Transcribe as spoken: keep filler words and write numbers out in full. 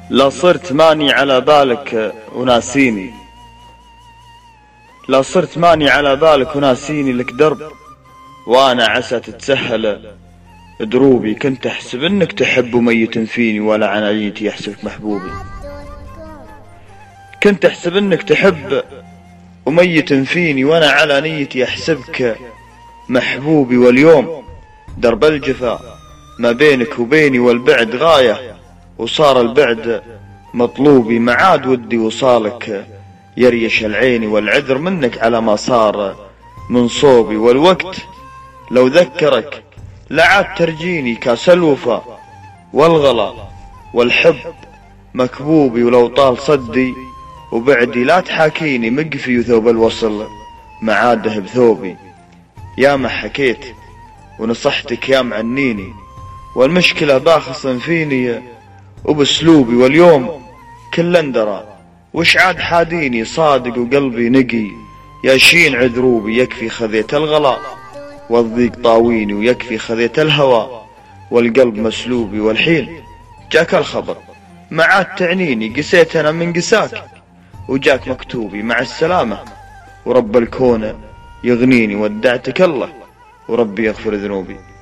لا صرت ماني على بالك وناسيني، لا صرت ماني على بالك وناسيني لك درب، وانا عسى تتسهل دروبي. كنت احسب انك تحب وميت فيني، ولا عنايتي يحسبك محبوبي. كنت احسب انك تحب وميت فيني، وانا على نيتي احسبك محبوبي. واليوم درب الجفا ما بينك وبيني، والبعد غاية وصار البعد مطلوبي. ما عاد ودي وصالك يريش العين، والعذر منك على ما صار من صوبي. والوقت لو ذكرك لا عاد ترجيني، كاس الوفا والغلا والحب مكبوبي. ولو طال صدي وبعدي لا تحاكيني، مقفي وثوب الوصل معاده بثوبي. يا ما حكيت ونصحتك يا معنيني، والمشكلة باخص فيني وباسلوبي. واليوم كل اندرى وش عاد حاديني، صادق وقلبي نقي ياشين عذروبي. يكفي خذيت الغلا والضيق طاويني، ويكفي خذيت الهوى والقلب مسلوبي. والحين جاك الخبر ما عاد تعنيني، قسيت انا من قساك وجاك مكتوبي. مع السلامة ورب الكون يغنيني، ودعتك الله وربي يغفر ذنوبي.